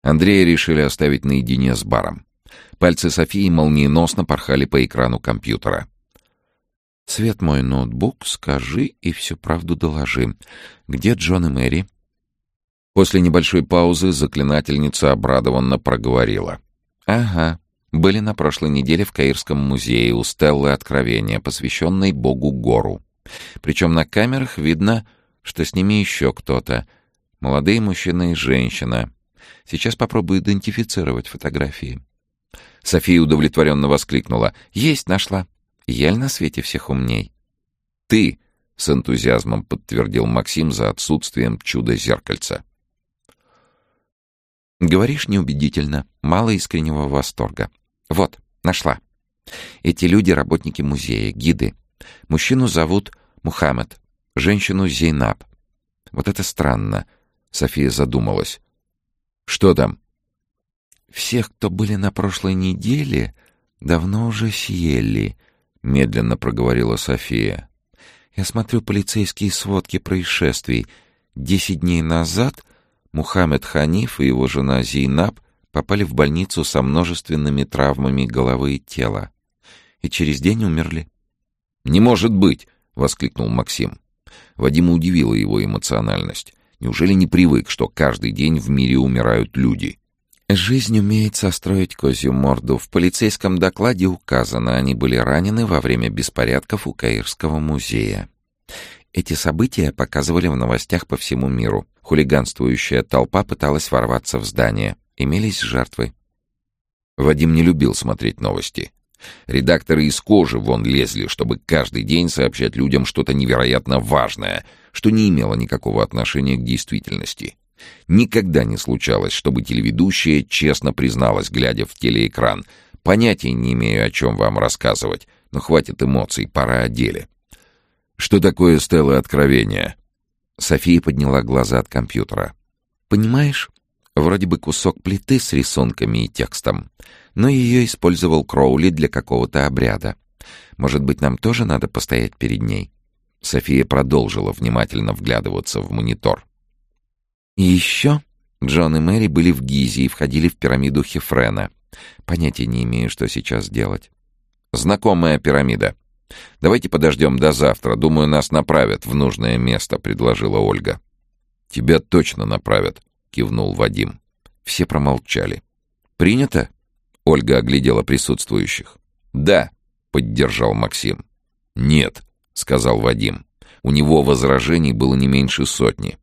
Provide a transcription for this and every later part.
Андрея решили оставить наедине с баром. Пальцы Софии молниеносно порхали по экрану компьютера. «Свет, мой ноутбук, скажи и всю правду доложи. Где Джон и Мэри?» После небольшой паузы заклинательница обрадованно проговорила. «Ага. Были на прошлой неделе в Каирском музее у Стеллы Откровения, посвященной богу Гору. Причем на камерах видно, что с ними еще кто-то. Молодые мужчина и женщина. Сейчас попробую идентифицировать фотографии». София удовлетворенно воскликнула. «Есть, нашла. Ель на свете всех умней». «Ты!» — с энтузиазмом подтвердил Максим за отсутствием чудо-зеркальца. «Говоришь неубедительно. Мало искреннего восторга. Вот, нашла. Эти люди — работники музея, гиды. Мужчину зовут Мухаммед, женщину Зейнаб. Вот это странно». София задумалась. «Что там?» «Всех, кто были на прошлой неделе, давно уже съели», — медленно проговорила София. «Я смотрю полицейские сводки происшествий. 10 дней назад Мухаммед Ханиф и его жена Зейнаб попали в больницу со множественными травмами головы и тела. И через день умерли». «Не может быть!» — воскликнул Максим. Вадима удивила его эмоциональность. Неужели не привык, что каждый день в мире умирают люди? «Жизнь умеет состроить козью морду. В полицейском докладе указано, они были ранены во время беспорядков у Каирского музея. Эти события показывали в новостях по всему миру. Хулиганствующая толпа пыталась ворваться в здание. Имелись жертвы». Вадим не любил смотреть новости. Редакторы из кожи вон лезли, чтобы каждый день сообщать людям что-то невероятно важное, что не имело никакого отношения к действительности. Никогда не случалось, чтобы телеведущая честно призналась, глядя в телеэкран: «Понятия не имею, о чем вам рассказывать, но хватит эмоций, пора о деле». «Что такое Стелла Откровения?» София подняла глаза от компьютера. «Понимаешь, вроде бы кусок плиты с рисунками и текстом, но ее использовал Кроули для какого-то обряда. Может быть, нам тоже надо постоять перед ней?» София продолжила внимательно вглядываться в монитор. «И еще Джон и Мэри были в Гизе и входили в пирамиду Хефрена. Понятия не имею, что сейчас делать». «Знакомая пирамида. Давайте подождем до завтра. Думаю, нас направят в нужное место», — предложила Ольга. «Тебя точно направят», — кивнул Вадим. Все промолчали. «Принято?» — Ольга оглядела присутствующих. «Да», — поддержал Максим. «Нет», — сказал Вадим. У него возражений было не меньше сотни.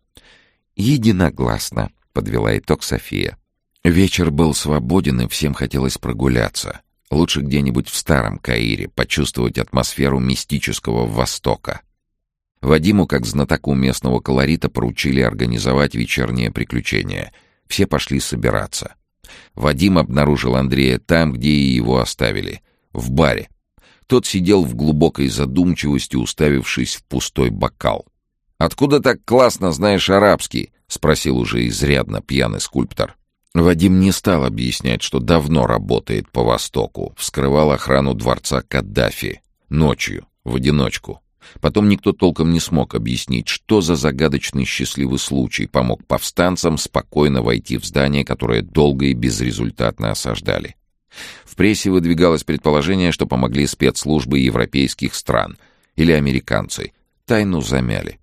«Единогласно», — подвела итог София. Вечер был свободен, и всем хотелось прогуляться. Лучше где-нибудь в старом Каире, почувствовать атмосферу мистического Востока. Вадиму, как знатоку местного колорита, поручили организовать вечернее приключение. Все пошли собираться. Вадим обнаружил Андрея там, где и его оставили — в баре. Тот сидел в глубокой задумчивости, уставившись в пустой бокал. «Откуда так классно знаешь арабский?» — спросил уже изрядно пьяный скульптор. Вадим не стал объяснять, что давно работает по Востоку, вскрывал охрану дворца Каддафи. Ночью, в одиночку. Потом никто толком не смог объяснить, что за загадочный счастливый случай помог повстанцам спокойно войти в здание, которое долго и безрезультатно осаждали. В прессе выдвигалось предположение, что помогли спецслужбы европейских стран или американцы. Тайну замяли.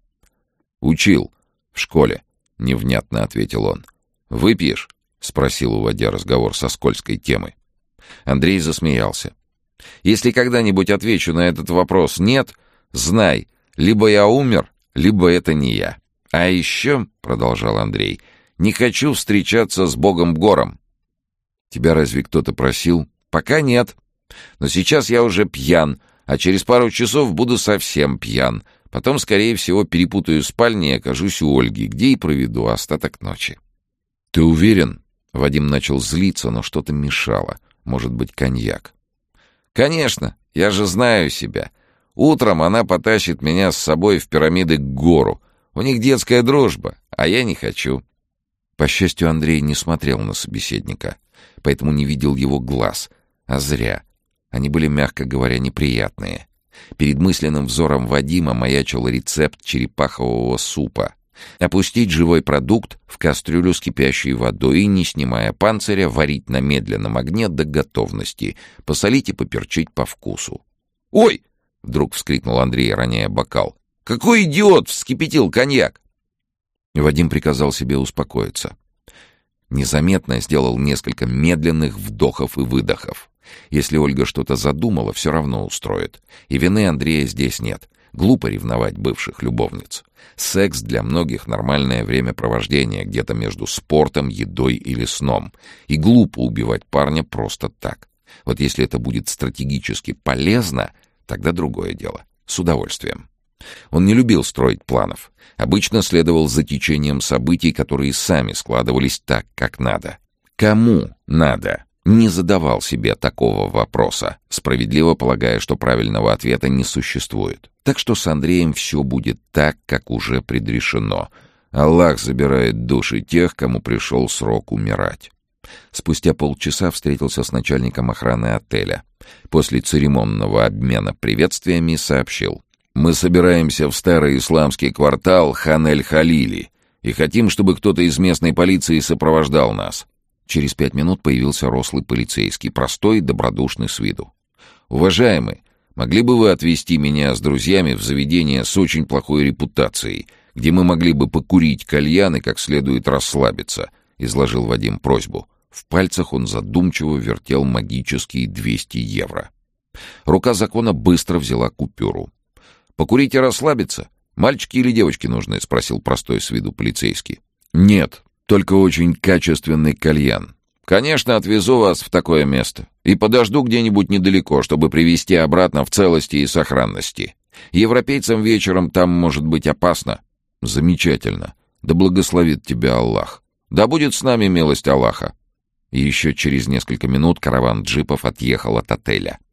«Учил. В школе», — невнятно ответил он. «Выпьешь?» — спросил, уводя разговор со скользкой темы. Андрей засмеялся. «Если когда-нибудь отвечу на этот вопрос «нет», знай, либо я умер, либо это не я. А еще, — продолжал Андрей, — не хочу встречаться с богом Гором». «Тебя разве кто-то просил?» «Пока нет. Но сейчас я уже пьян, а через пару часов буду совсем пьян. Потом, скорее всего, перепутаю спальни и окажусь у Ольги, где и проведу остаток ночи». «Ты уверен?» Вадим начал злиться, но что-то мешало. Может быть, коньяк. «Конечно, я же знаю себя. Утром она потащит меня с собой в пирамиды к Гору. У них детская дружба, а я не хочу». По счастью, Андрей не смотрел на собеседника, поэтому не видел его глаз. А зря. Они были, мягко говоря, неприятные. Перед мысленным взором Вадима маячил рецепт черепахового супа. Опустить живой продукт в кастрюлю с кипящей водой и, не снимая панциря, варить на медленном огне до готовности. Посолить и поперчить по вкусу. «Ой!» — вдруг вскрикнул Андрей, роняя бокал. «Какой идиот вскипятил коньяк!» Вадим приказал себе успокоиться. Незаметно сделал несколько медленных вдохов и выдохов. Если Ольга что-то задумала, все равно устроит. И вины Андрея здесь нет. Глупо ревновать бывших любовниц. Секс для многих — нормальное времяпровождение, где-то между спортом, едой или сном. И глупо убивать парня просто так. Вот если это будет стратегически полезно, тогда другое дело. С удовольствием. Он не любил строить планов. Обычно следовал за течением событий, которые сами складывались так, как надо. Кому надо? Не задавал себе такого вопроса, справедливо полагая, что правильного ответа не существует. Так что с Андреем все будет так, как уже предрешено. Аллах забирает души тех, кому пришел срок умирать. Спустя полчаса встретился с начальником охраны отеля. После церемонного обмена приветствиями сообщил: «Мы собираемся в старый исламский квартал Хан-эль-Халили и хотим, чтобы кто-то из местной полиции сопровождал нас». Через 5 минут появился рослый полицейский, простой и добродушный с виду. «Уважаемый, могли бы вы отвезти меня с друзьями в заведение с очень плохой репутацией, где мы могли бы покурить кальян и как следует расслабиться?» — изложил Вадим просьбу. В пальцах он задумчиво вертел магические 200 евро. Рука закона быстро взяла купюру. «Покурить и расслабиться? Мальчики или девочки нужны?» — спросил простой с виду полицейский. «Нет, только очень качественный кальян. Конечно, отвезу вас в такое место и подожду где-нибудь недалеко, чтобы привезти обратно в целости и сохранности. Европейцам вечером там может быть опасно». «Замечательно. Да благословит тебя Аллах. Да будет с нами милость Аллаха». И еще через несколько минут караван джипов отъехал от отеля.